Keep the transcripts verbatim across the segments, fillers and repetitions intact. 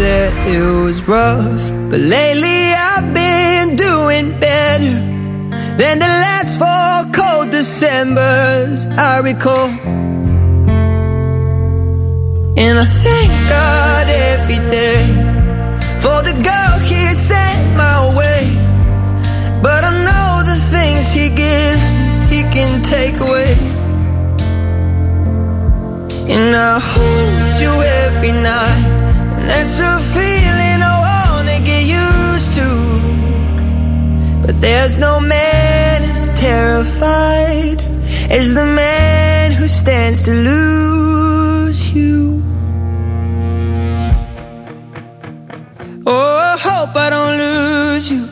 that it was rough, but lately I've been doing better than the last four cold Decembers I recall. And I thank God every day for the girl He sent my way. But I know the things He gives me, He can take away. And I hold you every night, and that's a feeling I wanna get used to. But there's no man as terrified as the man who stands to lose you. Oh, I hope I don't lose you.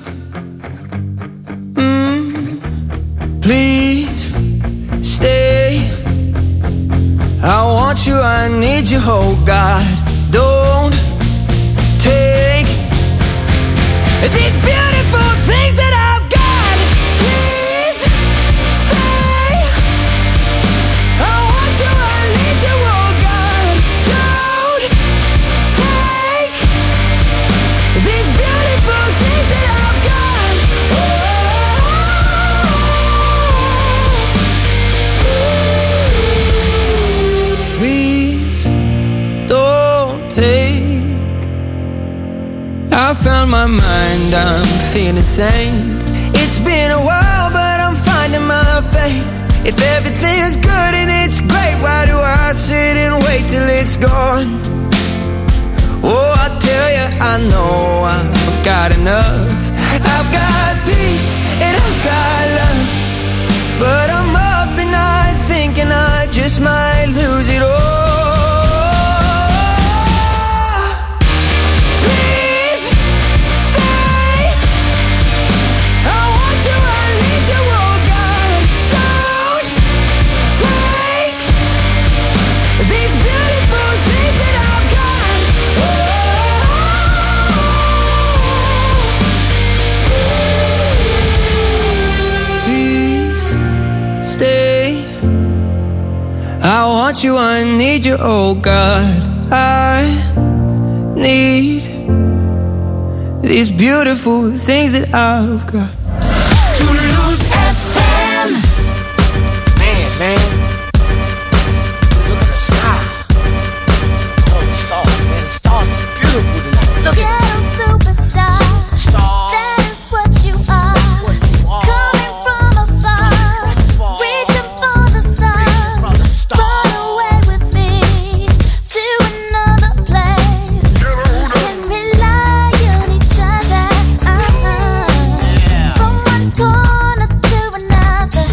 mm. Please stay. I want you, I need you, oh God. Don't take these beautiful things that I've got. Please stay. I want you, I need you, oh God. Don't take these beautiful things that I've got. Oh, please don't take. I found my mind, I'm feeling sane. It's been a while, but I'm finding my faith. If everything's good and it's great, why do I sit and wait till it's gone? Oh, I tell you, I know I've got enough. I've got peace and I've got love, but I'm up at night thinking I just might lose it all. I want you, I need you, oh God. I need these beautiful things that I've got. Toulouse F M. Man, man, look at the sky. Oh, the stars, man, the stars are beautiful tonight. Look at Ghetto superstar. Star. That is what you are. What you are. Coming from afar. Reaching for the stars. Run away with me to another place. Can rely on each other. Uh-huh. From one corner to another.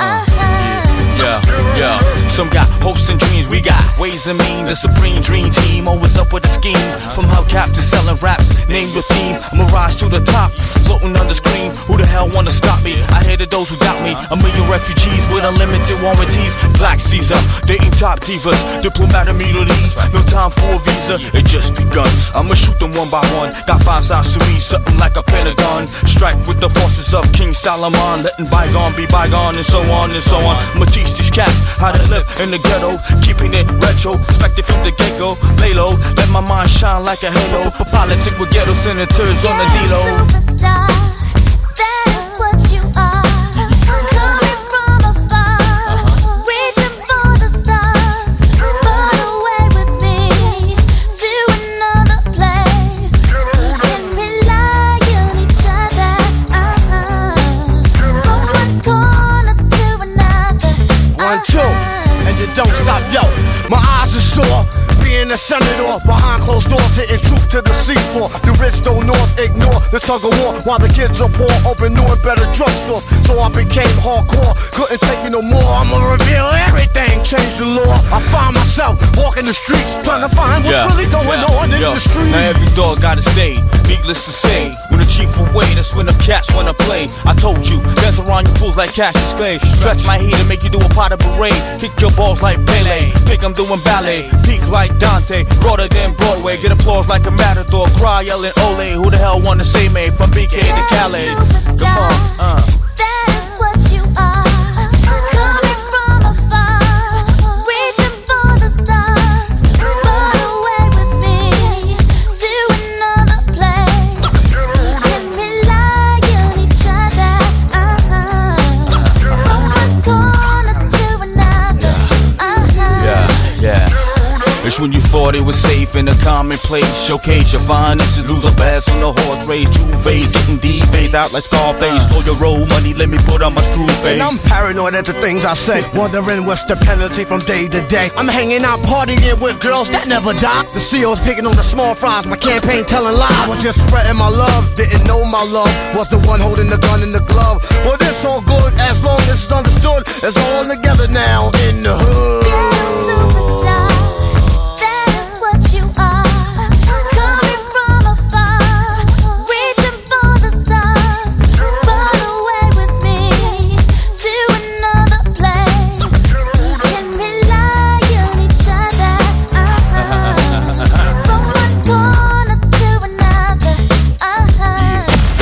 Uh-huh. Yeah, yeah. Some got hopes and dreams, we got ways and mean. The supreme dream team, always up with a scheme. From hubcap to selling raps, name your theme. I'm a rise to the top, floating on the screen. Who the hell wanna stop me? I hated those who doubt me. A million refugees with unlimited warranties. Black Caesar, dating top divas. Diplomat of Middle East, no time for a visa. It just begun. I'ma shoot them one by one. Got five sides to me, something like a pentagon. Strike with the forces of King Solomon, letting bygone be bygone, and so on and so on. I'ma teach these cats how to live in the ghetto, keeping it retro, expected from the get-go. Lay low, let my mind shine like a halo. For politics with ghetto senators on the D-Lo. Superstar, that is what you are. Coming from afar, reaching for the stars. Run away with me to another place. Can rely on each other. Uh-huh. From one corner to another. one, two, and you don't stop, yo. My eyes are sore, being a senator behind closed doors, hitting truth to the seafloor. The rich don't north ignore the tug of war, while the kids are poor, open new and better drugstores. So I became hardcore, couldn't take it no more. I'ma reveal everything, change the law. I find myself walking the streets, trying to find what's Yeah, really going yeah, on in yo. the street. Now every dog got his day, needless to say. When the chief away, that's when the cats wanna play. I told you, dance around you fools like Cassius Clay. Stretch my heat and make you do a pot of parade. Kick your balls like Pele, think I'm doing ballet. Peak like Dante, broader than Broadway. Get applause like a matador, cry yelling ole. Who the hell wanna say me from B K to Calais? Come on, uh. That is what you are. Coming from afar, reaching for the stars. Run away with me to thought it was safe in a commonplace. Showcase your finances, lose a pass on the horse race. Two phase, getting D-phase out like Scarface. Slow your roll money, let me put on my screw face. And I'm paranoid at the things I say, wondering what's the penalty from day to day. I'm hanging out partying with girls that never die. The C O's picking on the small fries, my campaign telling lies. I was just spreading my love, didn't know my love was the one holding the gun in the glove. Well, this all good as long as it's understood. It's all together now in the hood. Superstar, that is what you are. Coming from afar, reaching for the stars. Run away with me to another place. We can rely on each other. Uh-huh. From one corner to another. Uh-huh.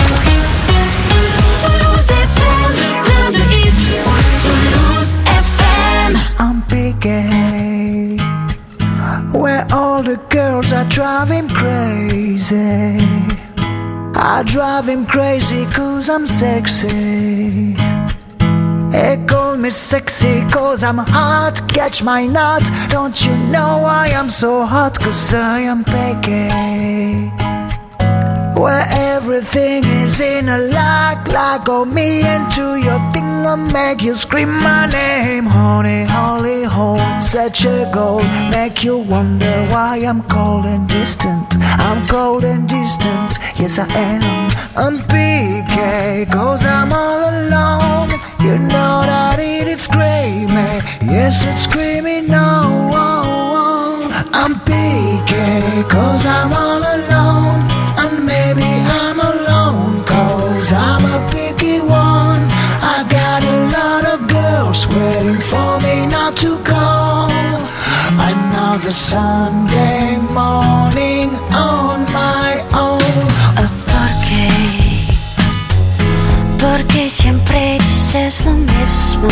Toulouse F M, plein de hits. Toulouse F M. I'm Piqué, where all the girls are driving crazy. I drive him crazy cause I'm sexy. They call me sexy cause I'm hot. Catch my nut. Don't you know I am so hot? Cause I am Piqué, where everything is in a lock. Lock on me into your thing and make you scream my name. Honey, holy hole, such a goal. Make you wonder why I'm cold and distant. I'm cold and distant, yes I am. I'm P K, cause I'm all alone. You know that it is screaming, yes it's screaming no. I'm P K, cause I'm all alone. And maybe I'm alone, cause I'm a picky one. I got a lot of girls waiting for me not to call. Another Sunday morning on my own. Oh, ¿por qué? Porque siempre dices lo mismo.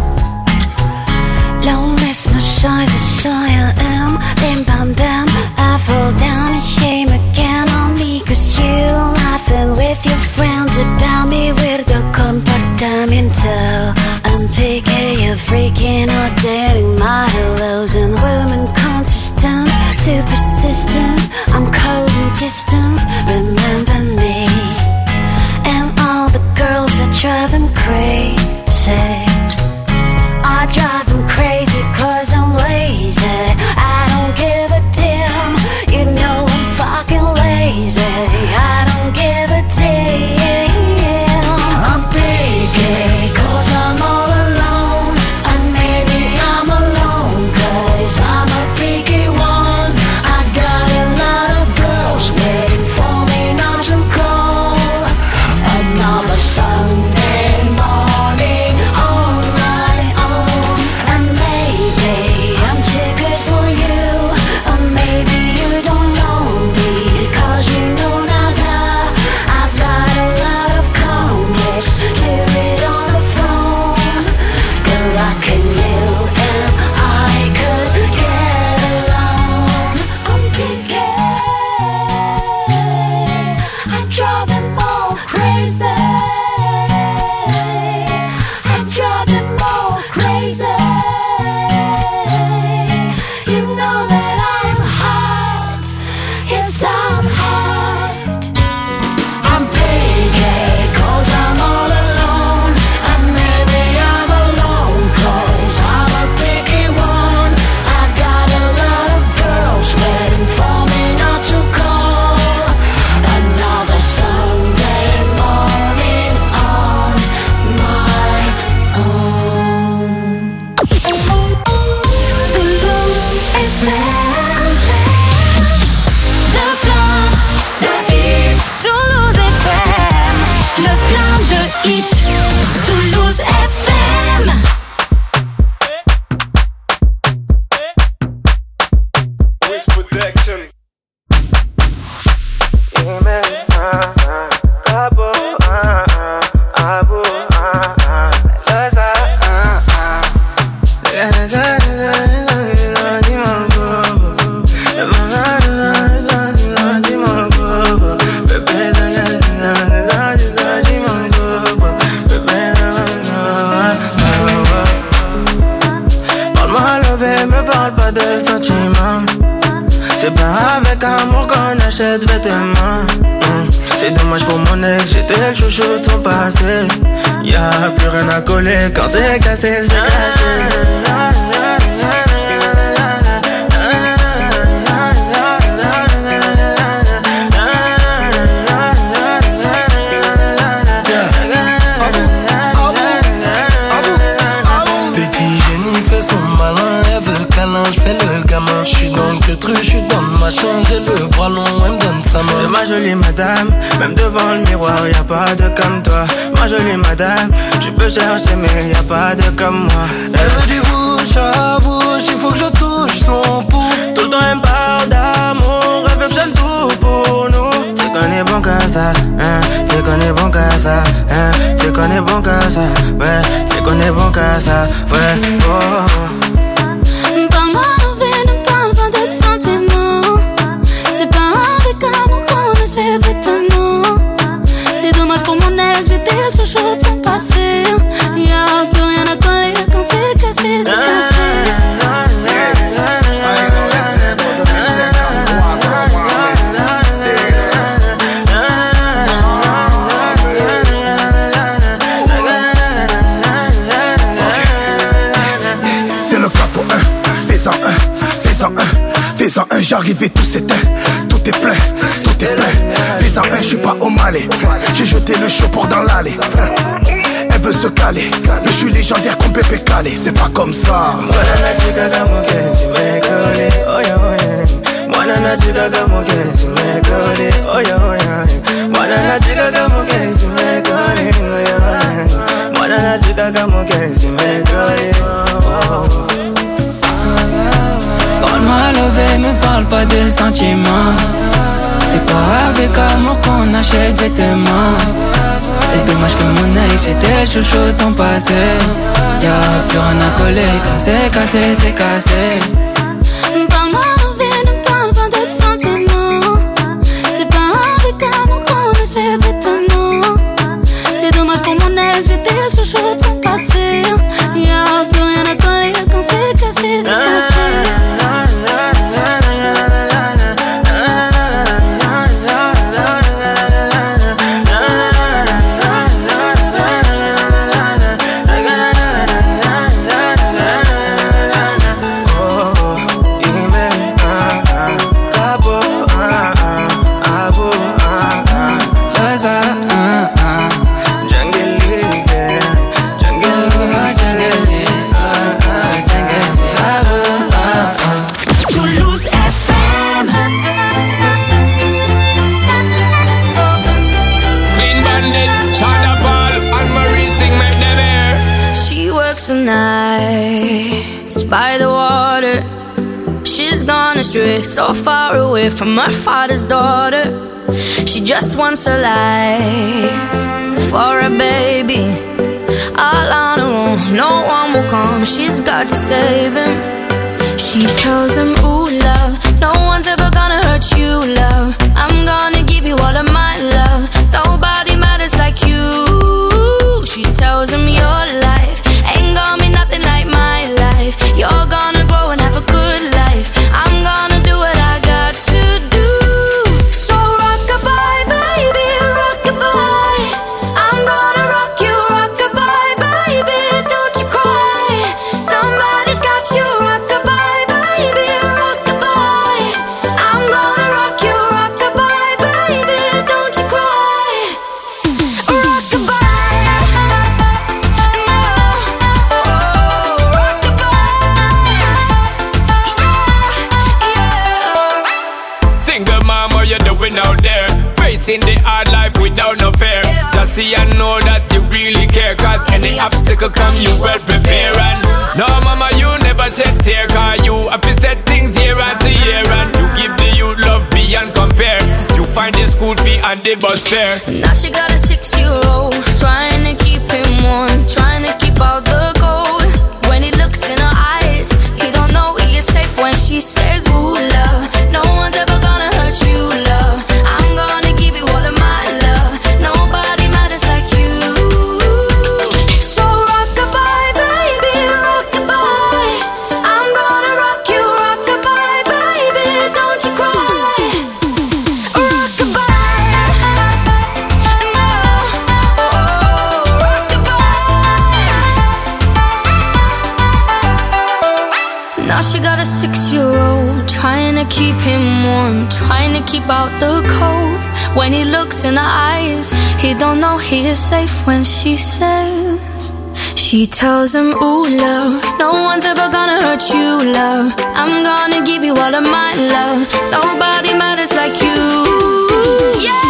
Lo mismo soy, the soy I am. Bim bam bam, I fall down and shame again on me. Cause you laughing with your friends about me. Weirdo comportamiento. I'm Piqué, you're freaking out, dating my hellos. And women consistent, too persistent. I'm cold and distant, remember me. And all the girls that drive him crazy. I drive him crazy cause I'm lazy. I don't give a damn. You know I'm fucking lazy. I don't give a damn. I'm Piqué, cause I'm all alone. And maybe I'm alone, cause I'm a picky one. I've got a lot of girls waiting for me not to call. Another Sunday morning on my own. And maybe I'm too good for you. Or maybe you don't know me, cause you know nada. I've got a lot of comics to read on the phone. Good luck in you and I could get along. I'm Piqué, I drive them all crazy. I drive them all crazy. You know that I'm hot. Yes, I'm hot. I'm Piqué, cause I'm all alone. And maybe I'm alone, cause I'm a picky one. I've got a lot of girls waiting for me not to call. Another Sunday morning on my own. Toulouse F M. Le plein de hits. Toulouse F M. Le plein de hits. Toulouse F M. Wiz Production. Parle-moi, levez, me parle pas de sentiments. C'est pas avec amour qu'on achète vêtements. mm. C'est dommage pour mon ex, j'étais le chouchou de son passé. Y'a plus rien à coller quand c'est cassé, c'est cassé. J'suis dans le queutru, j'suis dans le machin, j'ai le bras long, elle me donne sa main. C'est ma jolie madame, même devant le miroir, y'a pas de comme toi. Ma jolie madame, tu peux chercher mais y'a pas de comme moi. Elle veut du bouche à bouche, il faut que je touche son pouls. Tout le temps elle me parle d'amour, elle veut que j'aime tout pour nous. C'est qu'on est bon qu'à ça, hein, c'est qu'on est bon qu'à ça, hein, c'est qu'on est bon qu'à ça, ouais, c'est qu'on est bon qu'à ça, ouais, oh. C'est dommage pour mon ex, j'étais le chouchou de son passé. Y'a plus rien à coller quand c'est cassé, c'est cassé. C'est le cap pour un, fais-en un, fais-en un, fais-en un, j'arrive et tout s'éteint, tout est plein. Fais-en un, j'suis pas au Malais. J'ai jeté le chaud dans l'allée. Elle veut se caler, mais j'suis légendaire comme Pépé Calé. C'est pas comme ça. Quand ma love me parle pas de sentiments. C'est pas avec amour qu'on achète vêtements. C'est dommage que mon ex, j'étais chouchou de son passé. Y'a plus rien à coller quand c'est cassé, c'est cassé. Parle-moi de ne parle pas de sentiments. C'est pas avec amour qu'on achète vêtements. C'est dommage pour mon ex, j'étais chouchou de son passé. Y'a plus rien à coller quand c'est cassé, c'est cassé. By the water, she's gone astray, so far away from her father's daughter. She just wants a life for a baby, all on her own. No one will come, she's got to save him. She tells him, ooh love, no one's ever gonna hurt you, love. I'm gonna give you all of my love. Nobody matters like you. She tells him your life ain't gonna be nothing like my life. You're gonna grow and have a good life. I'm gonna do what I got to do. So rock-a-bye, baby, rock-a-bye. I'm gonna rock you, rock-a-bye, baby, don't you cry. Somebody's got you, rock-a-bye, baby, rock-a-bye. I'm gonna rock you, rock-a-bye, baby, don't you cry. Rock-a-bye. Out there, facing the hard life without no fear. Just see and know that you really care, cause any obstacle come you well prepare. And no mama, you never shed tear, cause you have to set things year after year. And you give the youth love beyond compare. You find the school fee and the bus fare. Now she got a six-year-old, trying to keep him warm, trying to keep out the cold. When he looks in her eyes, he don't know he is safe when she says, ooh love, no one's ever gonna hurt you, love. I'm gonna give you all of my love. Nobody matters like you. So rock-a-bye, baby, rock-a-bye. I'm gonna rock you, rock-a-bye, baby, don't you cry. keep him warm, trying to keep out the cold. When he looks in her eyes, he don't know he is safe when she says. She tells him, ooh, love, no one's ever gonna hurt you, love. I'm gonna give you all of my love. Nobody matters like you. Yeah!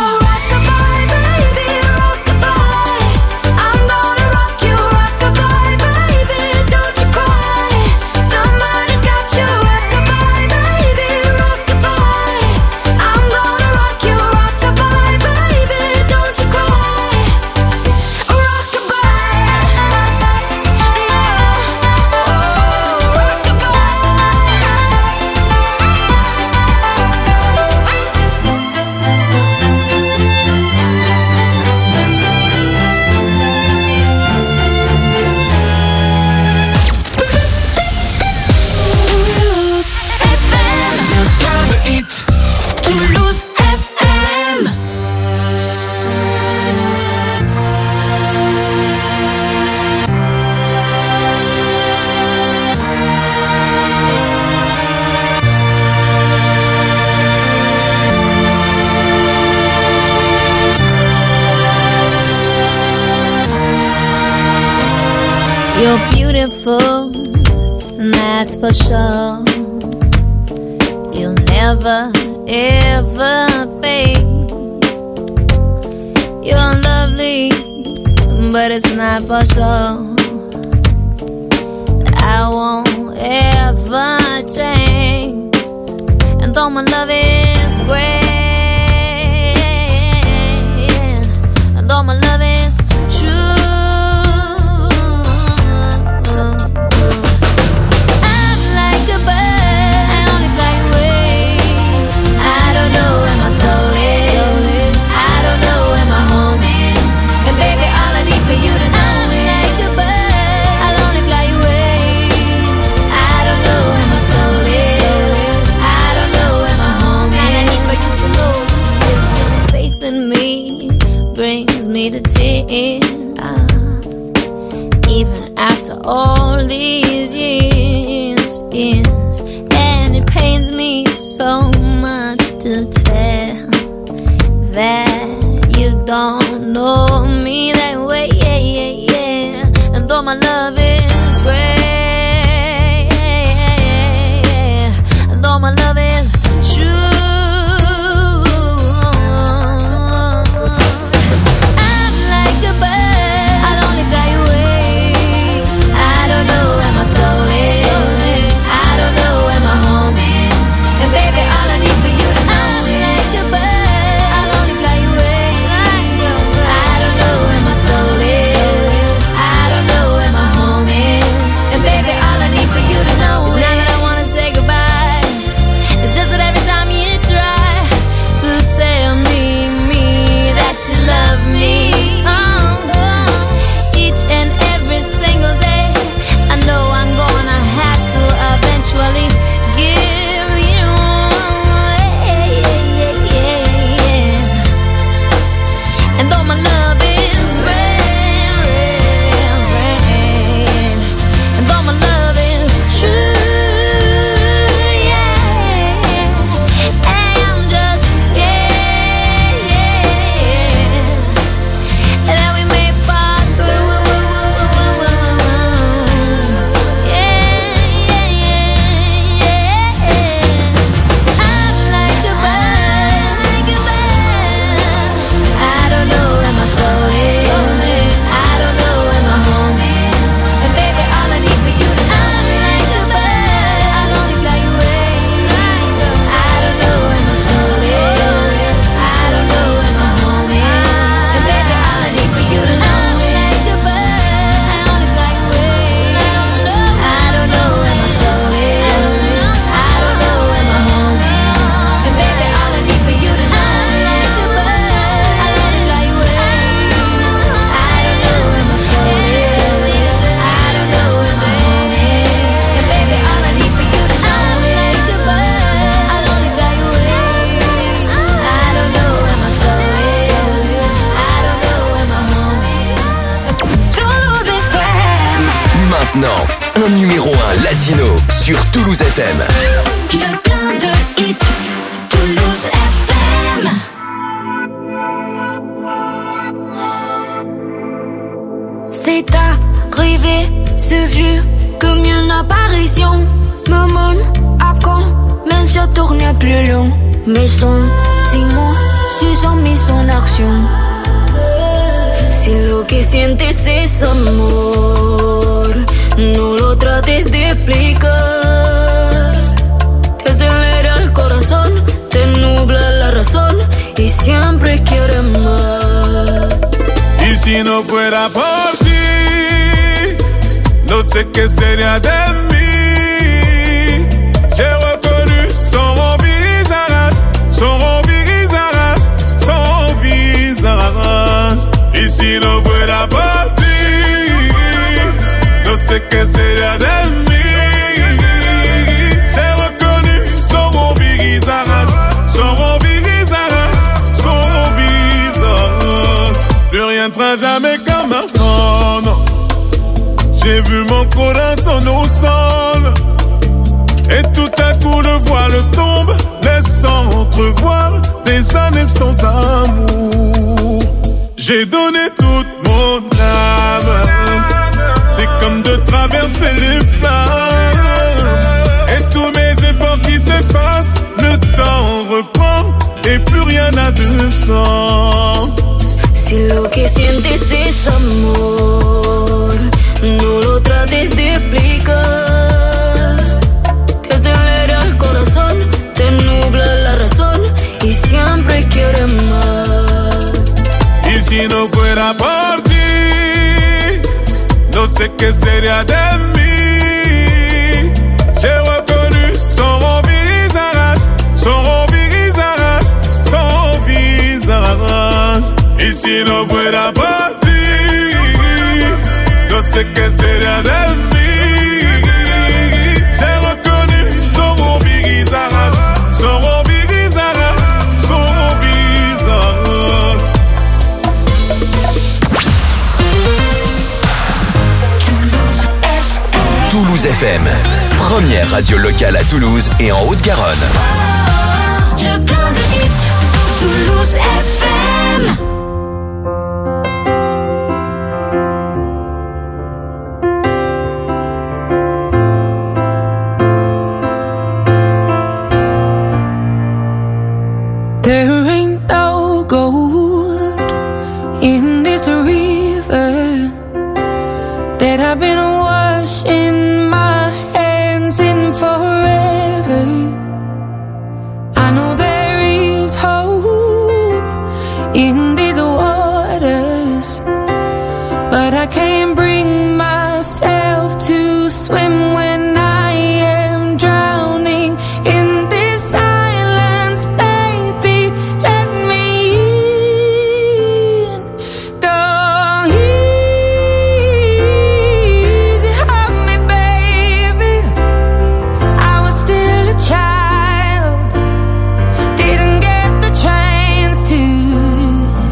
You're beautiful, and that's for sure. You'll never, ever fade. You're lovely, but it's not for sure. I won't ever change. And though my love is great, and though my love is true, to tears, even after all these years, years, and it pains me so much to tell that you don't know me that way, yeah, yeah, yeah. And though my love is great, and though my love is true, Maintenant, un numéro un latino sur Toulouse F M. Le plan de hit, Toulouse F M. C'est arrivé, c'est vu comme une apparition. Me montre à quand, mais je tourne plus long. Mes sentiments se sont mis en action. Si lo que sientes es amor, no lo trates de explicar. Te acelera el corazón, te nubla la razón y siempre quieres más. Y si no fuera por ti, no sé qué sería de mí. J'ai reconnu son visage, son visage, son visage. Y si no fuera por ti, no sé qué sería de mí. J'ai reconnu son visage, son visage, son visage. Plus rien ne sera jamais comme avant, non. J'ai vu mon corazon au sol, et tout à coup le voile tombe, laissant entrevoir des années sans amour. J'ai donné toute mon âme, c'est comme de traverser les flammes, et tous mes efforts qui s'effacent, le temps reprend et plus rien n'a de sens. Si lo que sientes es amor, no lo trates de explicar. Te acelera el corazón, te nubla la razón y siempre quieres más. Y si no fuera por ti, no sé qué sería de mí. J'ai reconnu son visage, son visage, son visage. Y si no fuera por ti, no sé qué sería de mí. J'ai reconnu son visage, son visage, son visage. Toulouse F M, première radio locale à Toulouse et en Haute-Garonne. Le plein de hits, Toulouse F M. There ain't no gold in this river that I've been washing my hands in forever. I know there is hope in these waters, but I can't bring myself to swim when I am drowning in this silence. Baby, let me in. Go easy on me, baby. I was still a child, didn't get the chance to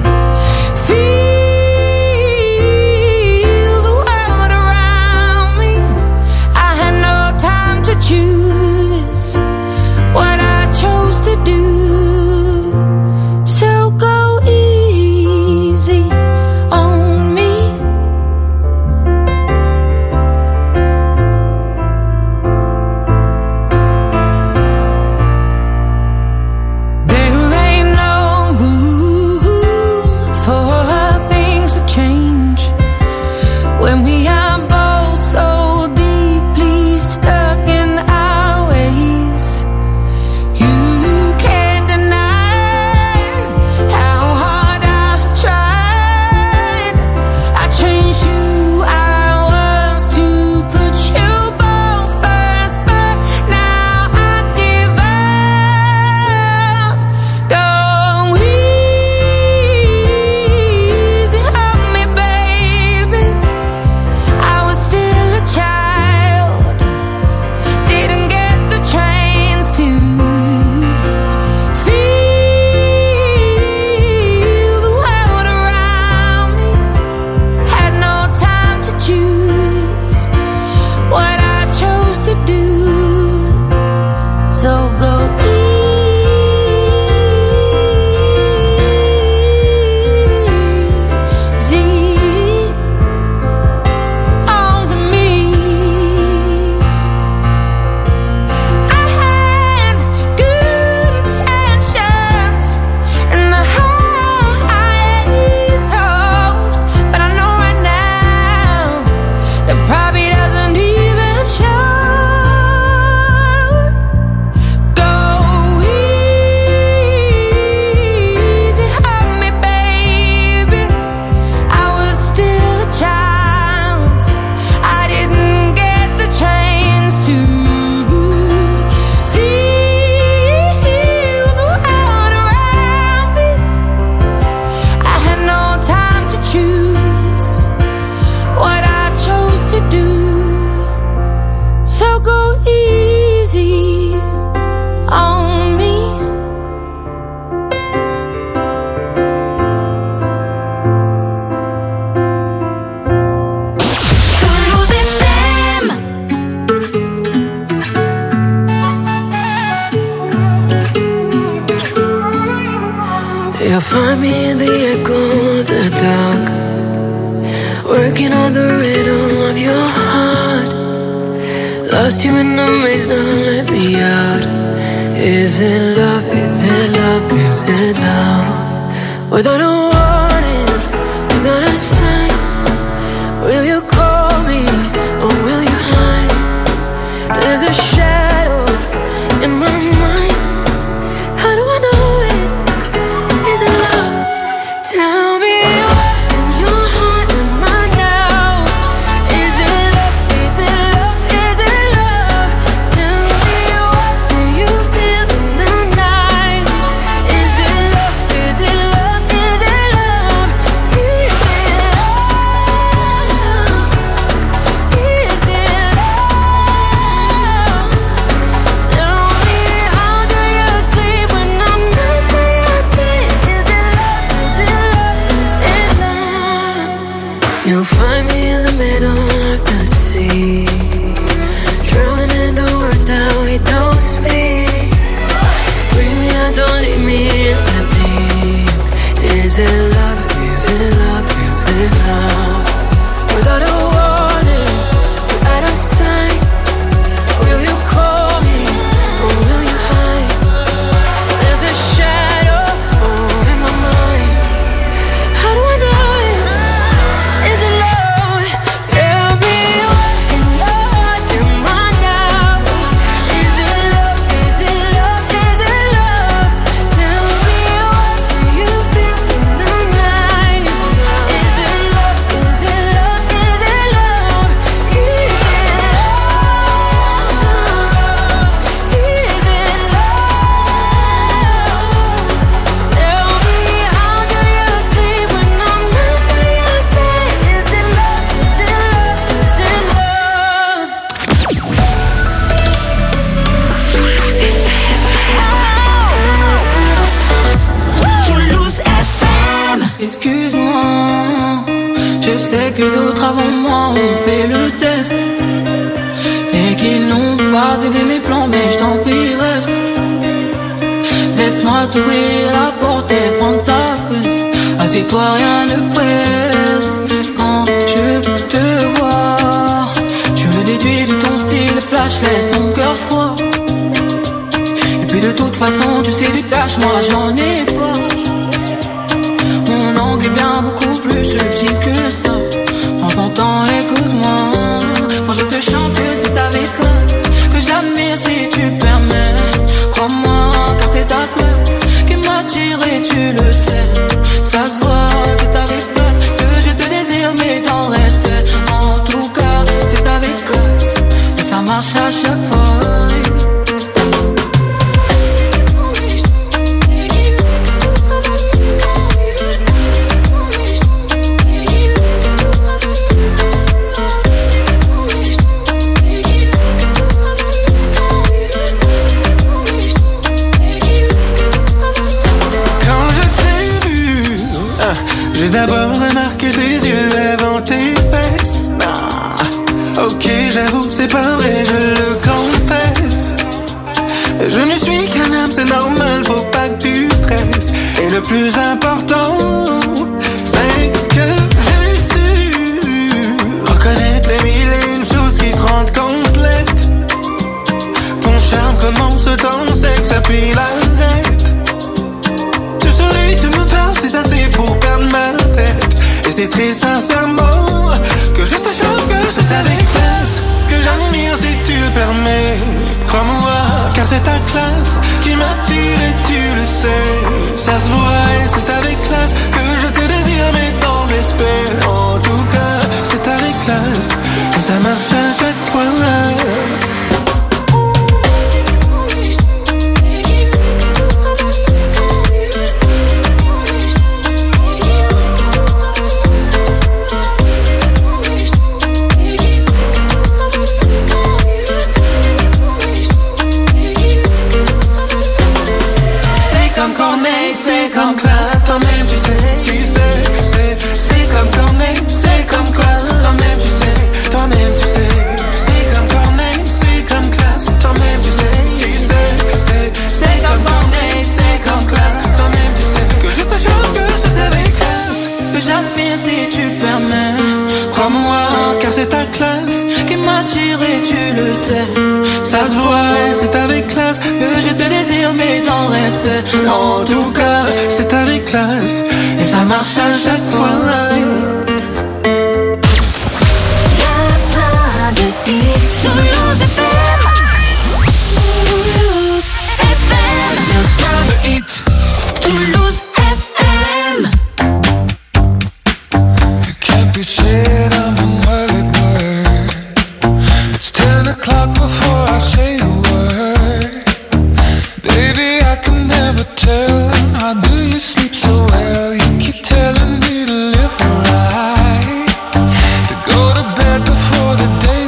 find me in the echo of the dark, working on the rhythm of your heart. Lost you in the maze, now let me out. Is it love, is it love, is it love? Without a warning, without a sign, will you call me or will you hide? There's a shadow in my mind. How do I know it? Is it love? Tell me what in your heart am I now? Is it love? Is it love? Is it love? Tell me what do you feel in the night? Is it love? Is it love? Is it love? Is it love? Is it love? Tell me how do you sleep when I'm not by your side? Is it love? Is it love? Is it love? You'll find me in the middle of the sea, drowning in the words that we don't speak. Bring me out, don't leave me in the deep. Is it love? Is it love? Is it love? Without a warning, without a sign, will you call me or will you hide? There's a shadow oh, in my mind. How do I know it? Is it love? Tell me what in your heart am I now? Is it love? Is it love? Is it love? Tell me what do you feel in the night? Is it love? Is it love? Is it love? Is it love? Is it love? Tell me how do you sleep when I'm not by your side? Is it love? Is it love? Is it love? Toulouse F M. Excuse-moi, je sais que d'autres avant moi ont fait le test et qu'ils n'ont pas aidé mes plans, mais je t'en prie reste. Laisse-moi t'ouvrir la porte et prendre ta fesse. Assieds-toi, rien ne presse. Quand je te vois, je me déduis de ton style flash, laisse ton cœur froid. Et puis de toute façon, tu sais du cash, moi j'en ai pas. Mon angle est bien beaucoup plus subtil que ça. Prends ton temps, écoute-moi. Quand je te chante, c'est avec classe que j'admire si tu permets. Crois-moi, car c'est ta place qui m'attire et tu le sais. Ça se voit, c'est avec classe que je te désire, mais dans le respect. En tout cas, c'est avec classe et ça marche à chaque fois. Quand je t'ai vu, ah, j'ai d'abord remarqué tes yeux avant tes fesses. Ah, ok, j'avoue, c'est pas vrai, je le confesse. Je ne suis qu'un homme, c'est normal, faut pas que tu stresses. Et le plus important, c'est que j'ai su reconnaître les mille et une choses qui te rendent complète. Ton charme commence dans le sexe, puis l'arrête. Tu souris, tu me parles, c'est assez pour perdre ma tête. Et c'est très sincèrement que je te choque, que c'est avec classe que j'admire si tu le permets. Crois-moi, car c'est ta classe qui m'attire et tu le sais. Ça se voit et c'est avec classe que je te désire, mais dans le respect. En tout cas, c'est avec classe et ça marche à chaque fois. C'est comme Corneille, c'est comme classe, toi-même tu sais, qui c'est, c'est, c'est comme Corneille, c'est comme classe, toi-même tu sais, toi-même tu sais, c'est comme Corneille, c'est comme classe, toi-même tu sais, qui c'est, c'est, c'est comme Corneille, c'est comme classe, toi-même tu sais, que je te jure sais, ça se voit, c'est avec classe que je te désire, mais dans le respect. En tout cas, c'est avec classe, et ça marche à chaque fois. Toulouse F M. Toulouse F M. Plein de hits. Toulouse F M. It can't be said I'm an early bird. It's ten o'clock before I say a word. Baby, I can never tell. How do you sleep so well? You keep telling me to live right, to go to bed before the day.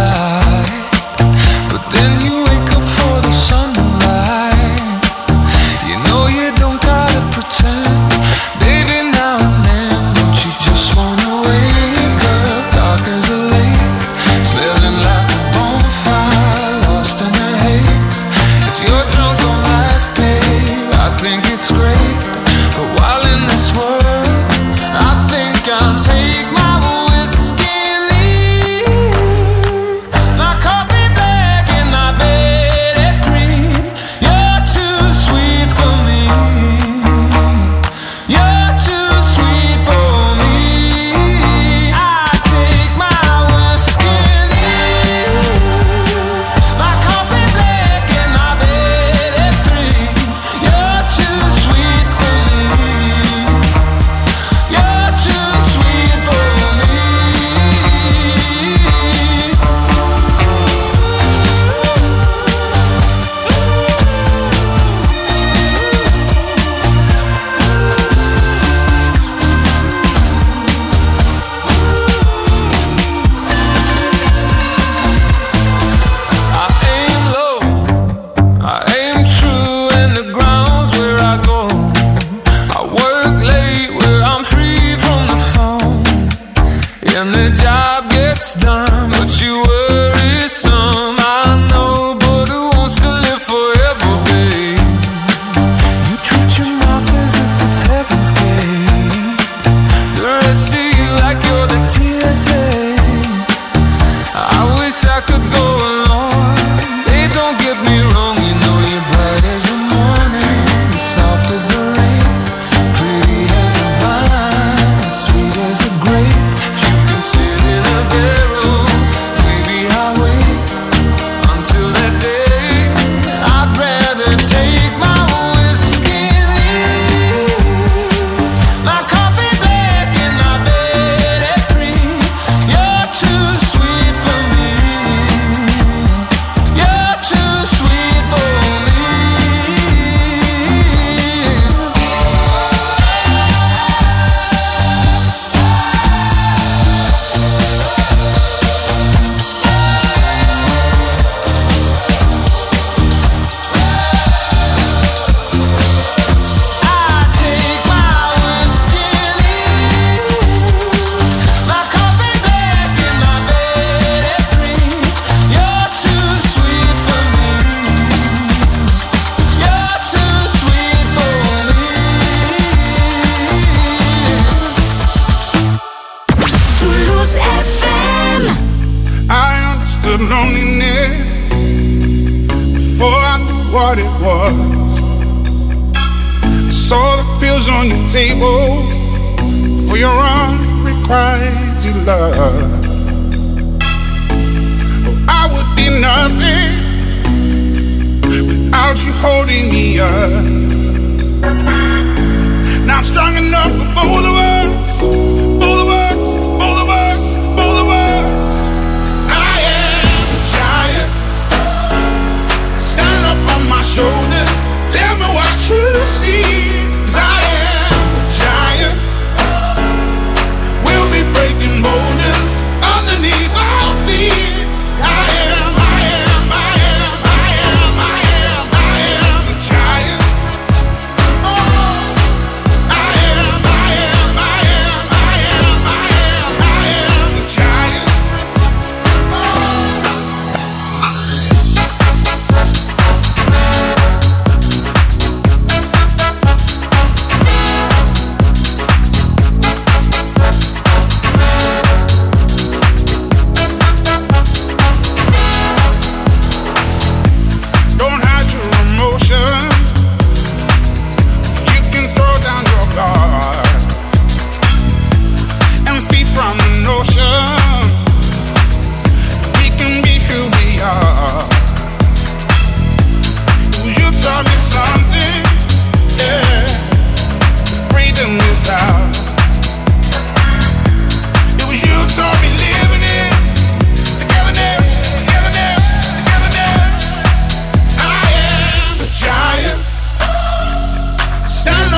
Then you wake up for the sunrise. You know you don't gotta pretend. Baby, now and then, don't you just wanna wake up? Dark as a lake, smelling like a bonfire, lost in the haze. If you're drunk on life, babe, I think it's great. But while in this world, I think I'll take my whiskey and leave. My coffee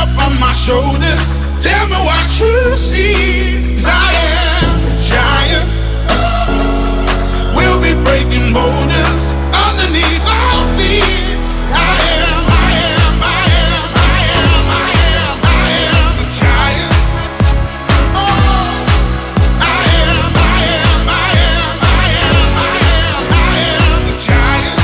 up on my shoulders. Tell me what you see. 'Cause I am a giant. We'll be breaking boulders underneath our feet. I am, I am, I am, I am, I am, I am a giant. Oh, I am, I am, I am, I am, I am, I am a giant.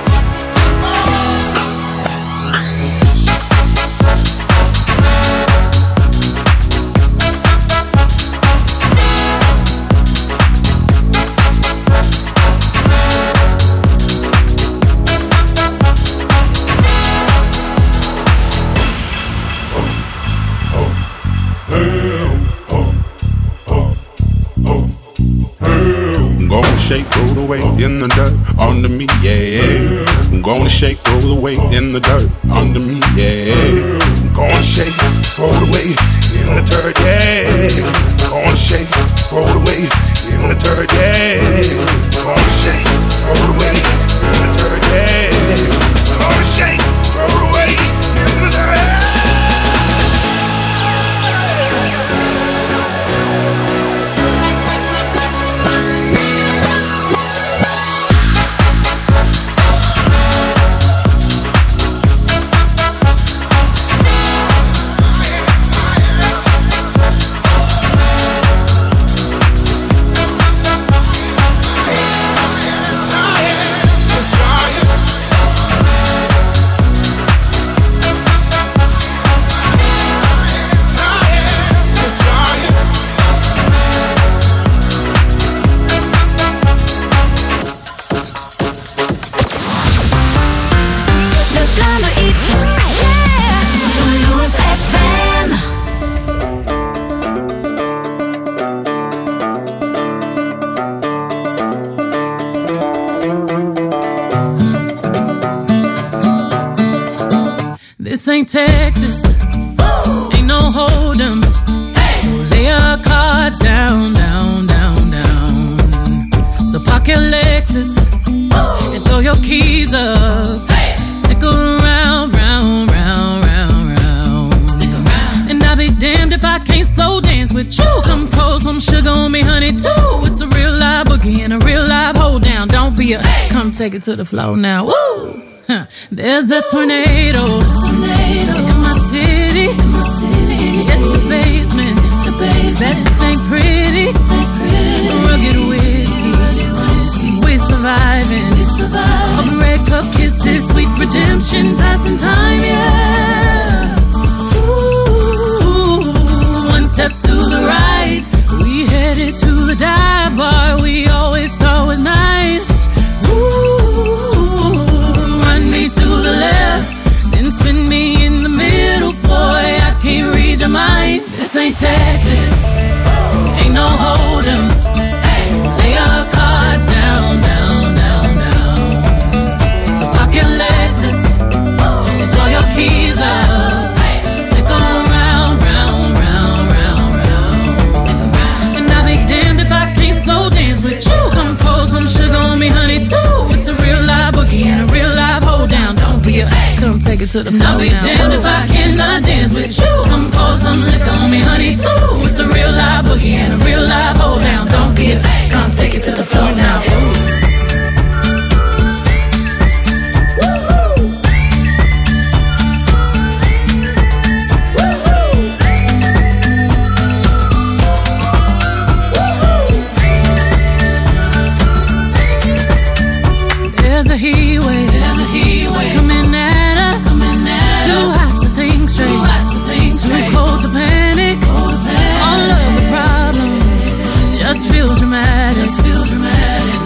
Shake, roll away in the dirt under me, yeah. I'm gonna shake, roll away in the dirt under me, yeah. I'm gonna shake, roll away in the dirt, yeah. I'm gonna shake, roll away in the dirt, yeah. I'm gonna shake, roll away in the dirt, yeah. I'm gonna shake, roll away in the dirt. This ain't Texas, Woo! Ain't no hold'em. Hey! So lay your cards down, down, down, down. So park your Lexus Woo! And throw your keys up. Hey! Stick around, round, round, round, round. Stick around. And I'll be damned if I can't slow dance with you. Come pour some sugar on me, honey, too. It's a real live boogie and a real live hold down. Don't be a, hey! Come take it to the floor now. Woo! Huh. There's a tornado, There's a tornado in my city. In my city. At the basement, the basement. That ain't pretty. Ain't pretty. Rugged whiskey, Rugged whiskey. We're surviving. We're surviving. Of red cup kisses, sweet redemption, passing time, yeah. Ooh, one step to the right, we headed to the dive bar we always thought was nice. Ooh. To the left, then spin me in the middle, boy, I can't read your mind. This ain't Texas, ain't no hold'em. So lay your cards down, down, down, down. So park your Lexus and throw your keys up. Stick around, round, round, round, round. And I'll be damned if I can't slow dance with you. Come pour some sugar on me, honey, too. It's a real live boogie and a real live hold down. Don't be a, come take it to the floor. I'll be damned if I cannot dance with you. Come pour some liquor on me, honey, too. It's a real live boogie and a real live hold down. Don't be a, come take it to the floor now. Ooh. Feel dramatic, feel dramatic.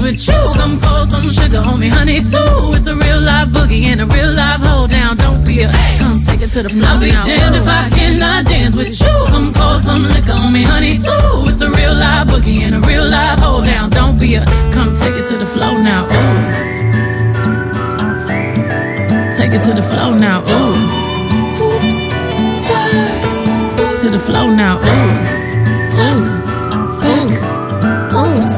with you. Come pour some sugar on me, honey, too. It's a real life boogie and a real life hold down. Don't be a, come take it to the floor. I'll be damned if I cannot dance with you. Come pour some liquor on me, honey, too. It's a real life boogie and a real life hold down. Don't be a, come take it to the floor now. Ooh. Take it to the floor now. Ooh. Oops, spurs. To the floor now. Ooh. Ooh. Ooh. Oops.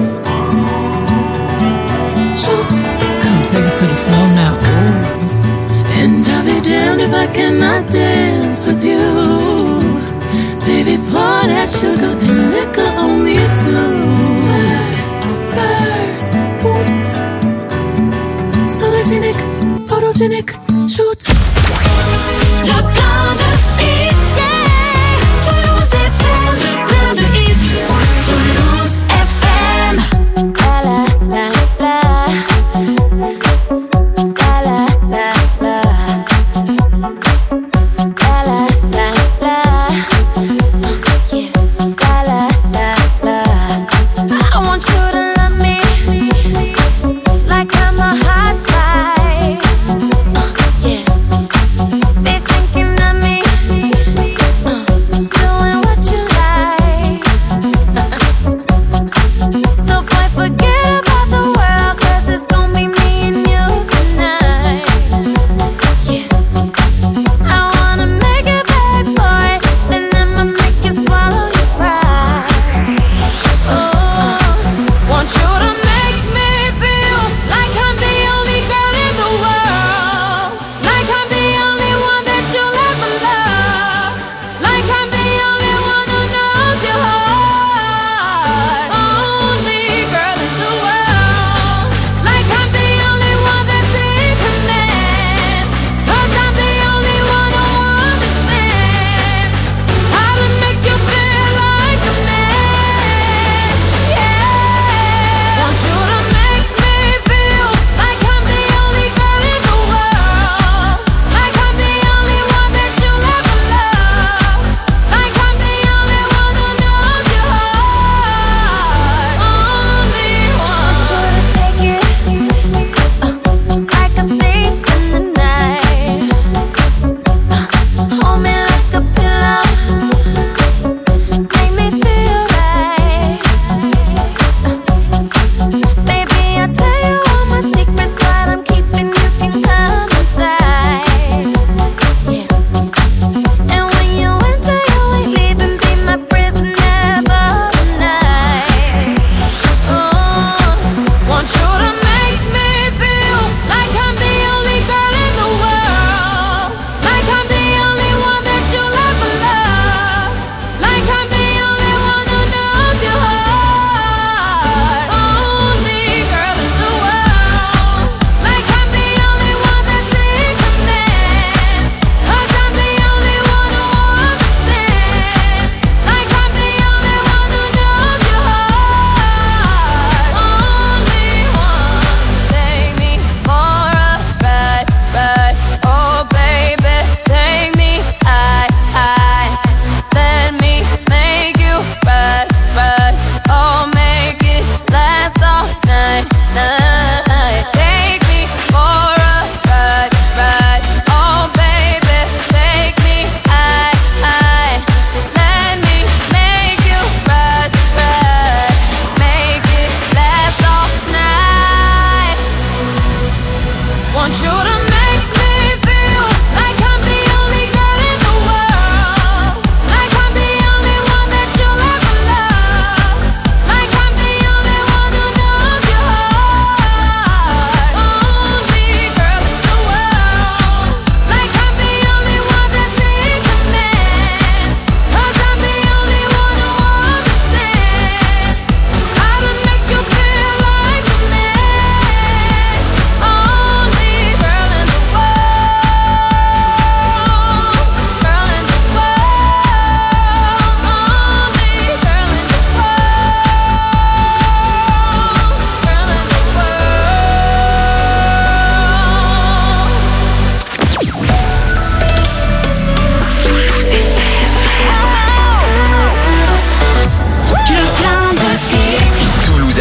Shoot. Come take it to the floor now. Ooh. And I'll be damned if I cannot dance with you. Baby, pour that sugar and liquor on me too. Spurs, spurs, boots. Sologenic, photogenic, shoot. Le plein de hits, yeah. Toulouse F M, le plein de hits. Toulouse F M. La la la la. La la la la. La la la la. Yeah. La la la la. I want you to love me like I'm a hot guy. Uh,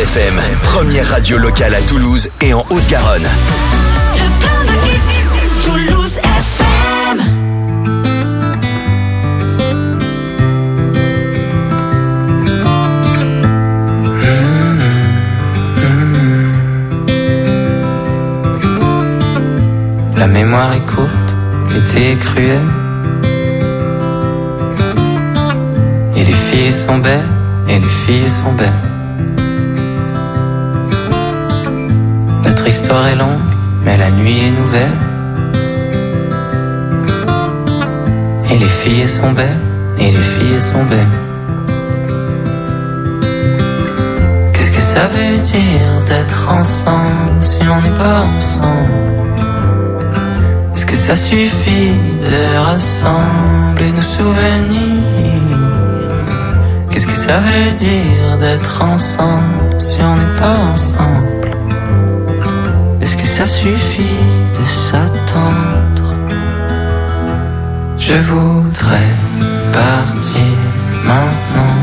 F M, première radio locale à Toulouse et en Haute-Garonne. Le plein de hits, Toulouse F M. La mémoire est courte, l'été est cruel. Et les filles sont belles, et les filles sont belles. Notre histoire est longue, mais la nuit est nouvelle. Et les filles sont belles, et les filles sont belles. Qu'est-ce que ça veut dire d'être ensemble si on n'est pas ensemble? Est-ce que ça suffit de rassembler nos souvenirs? Qu'est-ce que ça veut dire d'être ensemble si on n'est pas ensemble? Est-ce que ça suffit de s'attendre? Je voudrais partir maintenant,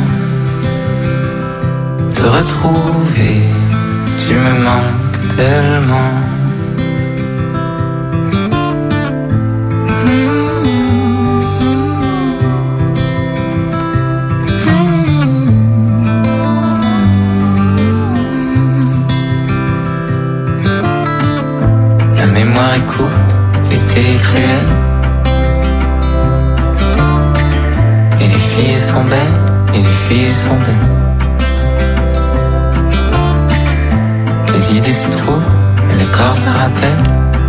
te retrouver, tu me manques tellement. La mémoire est courte, l'été est cruel. Et les filles sont belles, et les filles sont belles. Les idées se trouvent, mais le corps se rappelle.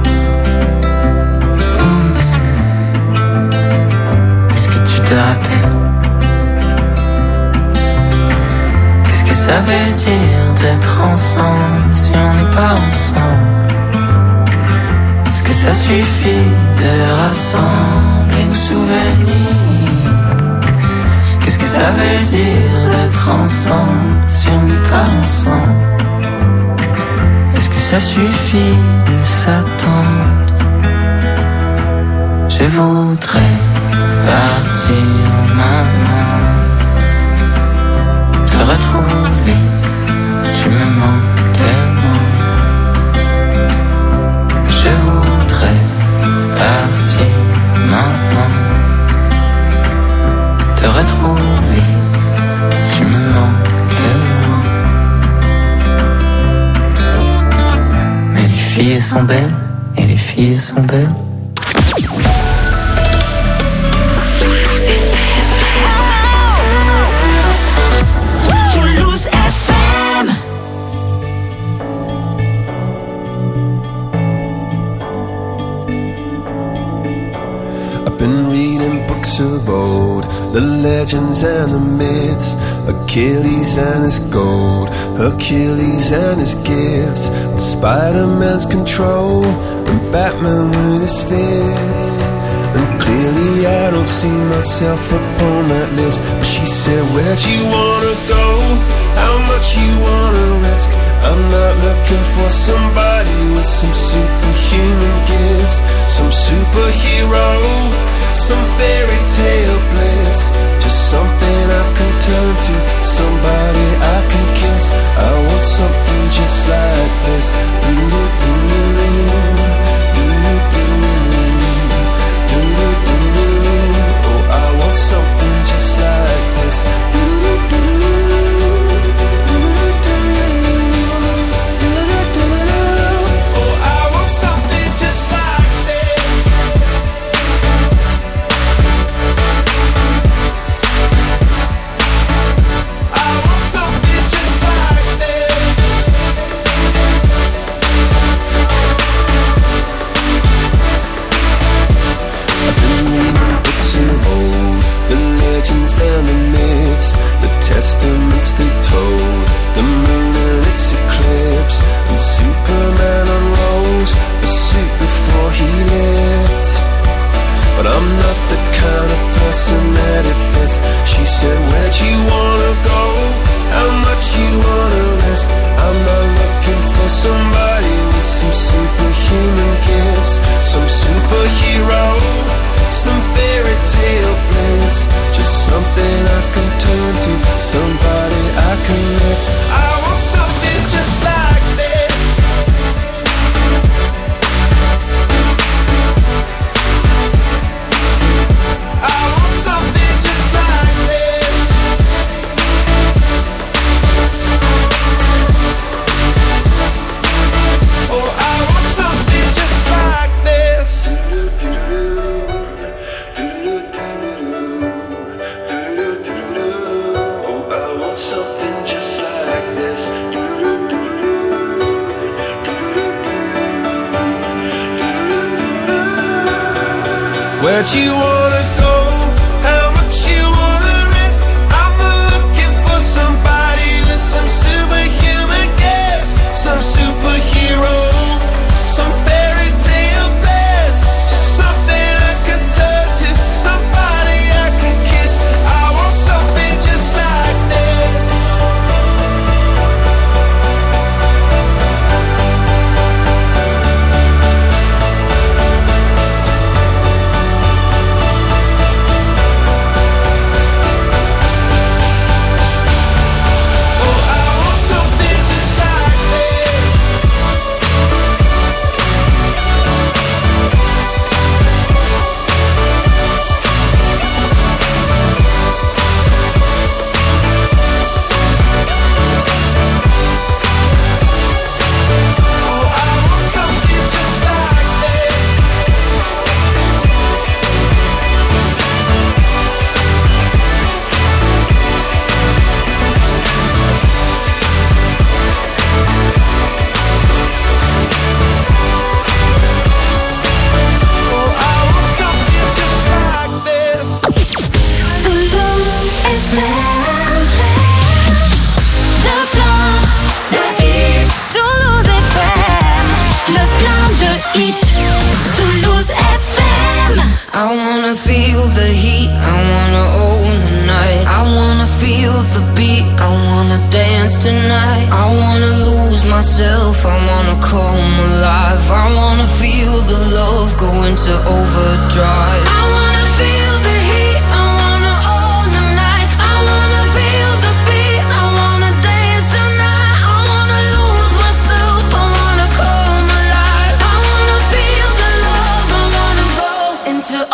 Mmh. Est-ce que tu te rappelles? Qu'est-ce que ça veut dire d'être ensemble si on n'est pas ensemble? Est-ce que ça suffit de rassembler nos souvenirs? Qu'est-ce que ça veut dire d'être ensemble si on n'est pas ensemble? Est-ce que ça suffit de s'attendre? Je voudrais partir maintenant, te retrouver, tu me manques tellement. Je voudrais partir maintenant, te retrouver, tu me manques tellement. Mais les filles sont belles, et les filles sont belles. Toulouse F M. I've been reading books of old, the legends and the myths, Achilles and his gold, Hercules and his gifts, and Spider-Man's control, and Batman with his fists. And clearly I don't see myself upon that list. But she said, where'd you wanna go? How much you wanna risk? I'm not looking for somebody with some superhuman gifts, some superhero, some fairy tale bliss. Just something I can turn to, somebody I can kiss. I want something just like this. Do-do-do, do-do-do. Oh, I want something just like this. Oh, I want something just like this. I want something just like this. I've been reading books of old, the legends and the myths, the testaments they told, the moon and its eclipse, and Superman unrolls the suit before he lived. But I'm not the kind of person that it fits. She said, where'd you wanna go? How much you wanna risk? I'm not looking for somebody with some superhuman gifts, some superhero, some fairy tale bliss. Just something I can turn to, somebody I can miss. I want something something just like this. Where'd you wanna go? How much you wanna risk? I'm looking for somebody with some superhuman gifts, some superhero, some fairy tale bliss, just something I can turn to, somebody I can kiss. I want something just like this. I wanna feel the heat, I wanna own the night. I wanna feel the beat, I wanna dance tonight. I wanna lose myself, I wanna come alive. I wanna feel the love go into overdrive. I wanna feel the heat, I wanna own the night. I wanna feel the beat, I wanna dance tonight. I wanna lose myself, I wanna come alive. I wanna feel the love, I wanna go into overdrive.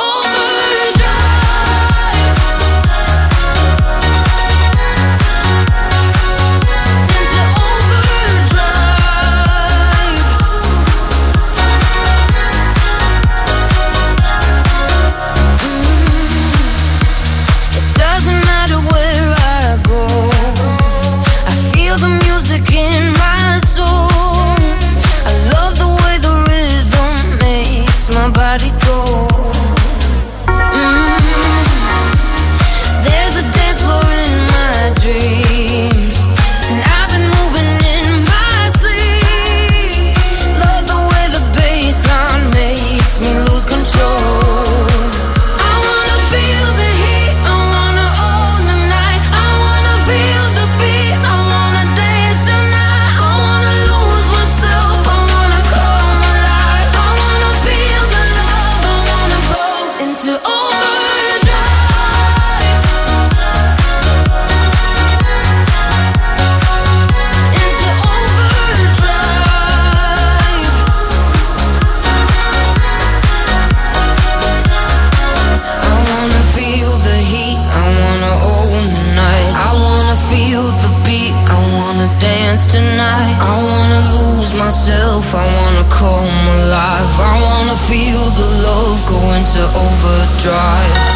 Tonight, I wanna lose myself, I wanna come alive. I wanna feel the love go into overdrive.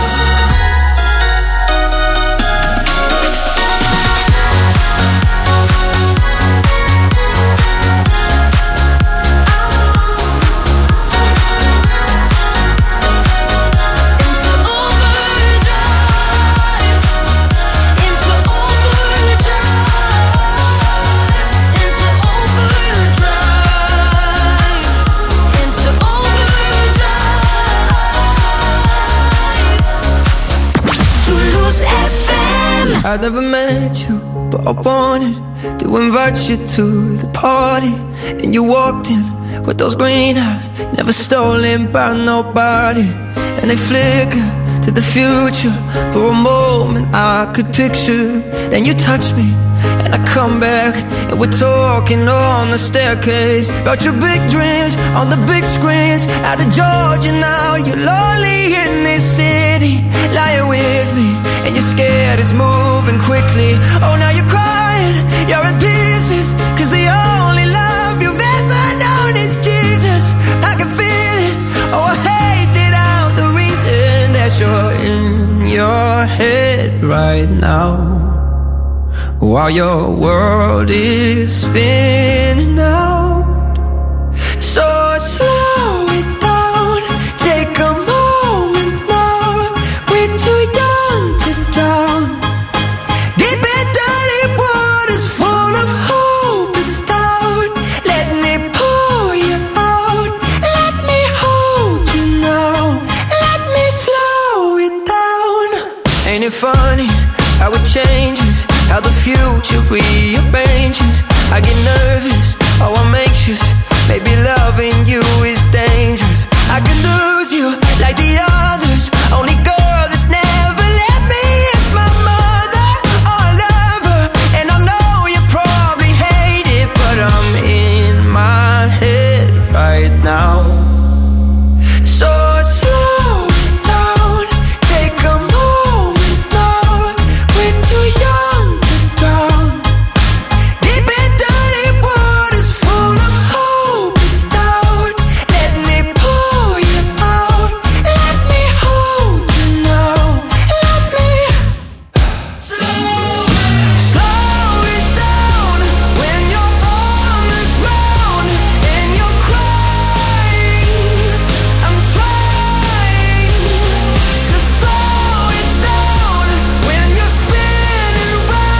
I never met you, but I wanted to invite you to the party. And you walked in with those green eyes, never stolen by nobody. And they flicker to the future. For a moment I could picture. Then you touch me and I come back, and we're talking on the staircase about your big dreams on the big screens. Out of Georgia now, you're lonely in this city, lying with me, and you're scared it's moving quickly. Oh, now you're crying, you're in pieces, cause the only love you've ever known is Jesus. I can feel it, oh I hate it out, the reason that you're in your head right now. while your world is spinning out.